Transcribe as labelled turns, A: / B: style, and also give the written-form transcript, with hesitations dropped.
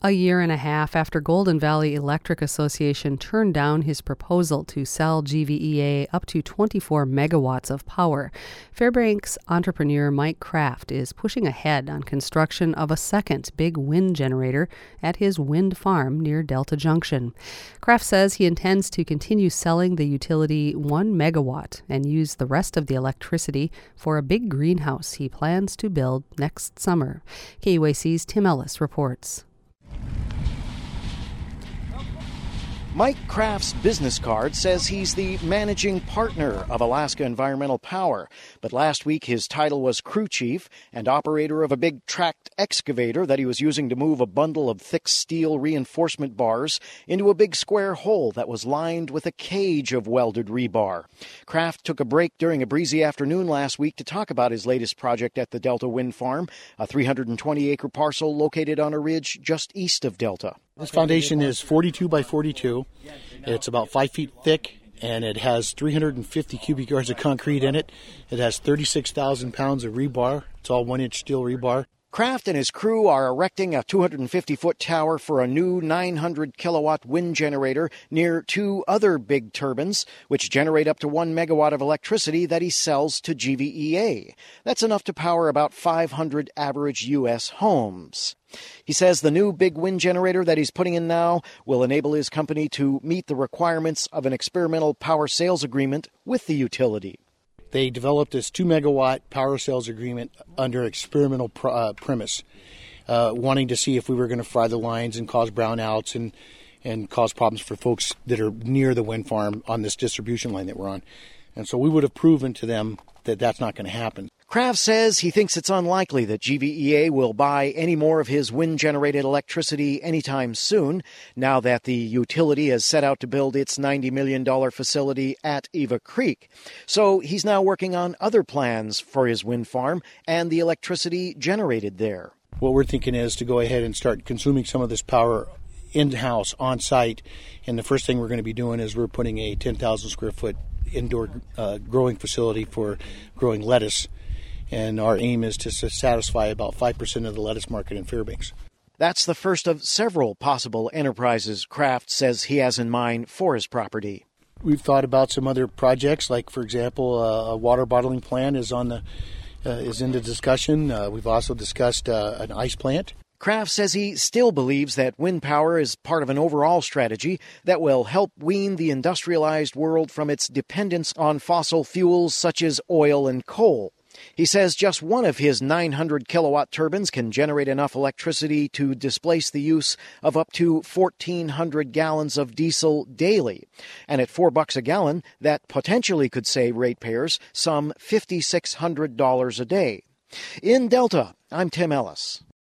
A: A year and a half after Golden Valley Electric Association turned down his proposal to sell GVEA up to 24 megawatts of power, Fairbanks entrepreneur Mike Kraft is pushing ahead on construction of a second big wind generator at his wind farm near Delta Junction. Kraft says he intends to continue selling the utility 1 megawatt and use the rest of the electricity for a big greenhouse he plans to build next summer. KUAC's Tim Ellis reports.
B: Mike Kraft's business card says he's the managing partner of Alaska Environmental Power, but last week his title was crew chief and operator of a big tracked excavator that he was using to move a bundle of thick steel reinforcement bars into a big square hole that was lined with a cage of welded rebar. Kraft took a break during a breezy afternoon last week to talk about his latest project at the Delta Wind Farm, a 320-acre parcel located on a ridge just east of Delta.
C: This foundation is 42 by 42. It's about 5 feet thick, and it has 350 cubic yards of concrete in it. It has 36,000 pounds of rebar. It's all 1-inch steel rebar.
B: Kraft and his crew are erecting a 250-foot tower for a new 900-kilowatt wind generator near two other big turbines, which generate up to 1 megawatt of electricity that he sells to GVEA. That's enough to power about 500 average U.S. homes. He says the new big wind generator that he's putting in now will enable his company to meet the requirements of an experimental power sales agreement with the utility.
C: They developed this 2-megawatt power sales agreement under experimental premise, wanting to see if we were going to fry the lines and cause brownouts and cause problems for folks that are near the wind farm on this distribution line that we're on. And so we would have proven to them that that's not going to happen.
B: Kraft says he thinks it's unlikely that GVEA will buy any more of his wind-generated electricity anytime soon, now that the utility has set out to build its $90 million facility at Eva Creek. So he's now working on other plans for his wind farm and the electricity generated there.
C: What we're thinking is to go ahead and start consuming some of this power in-house, on-site, and the first thing we're going to be doing is we're putting a 10,000 square foot indoor growing facility for growing lettuce. And our aim is to satisfy about 5% of the lettuce market in Fairbanks.
B: That's the first of several possible enterprises Kraft says he has in mind for his property.
C: We've thought about some other projects, like, for example, a water bottling plant is in the discussion. We've also discussed an ice plant.
B: Kraft says he still believes that wind power is part of an overall strategy that will help wean the industrialized world from its dependence on fossil fuels such as oil and coal. He says just one of his 900-kilowatt turbines can generate enough electricity to displace the use of up to 1,400 gallons of diesel daily. And at $4 a gallon, that potentially could save ratepayers some $5,600 a day. In Delta, I'm Tim Ellis.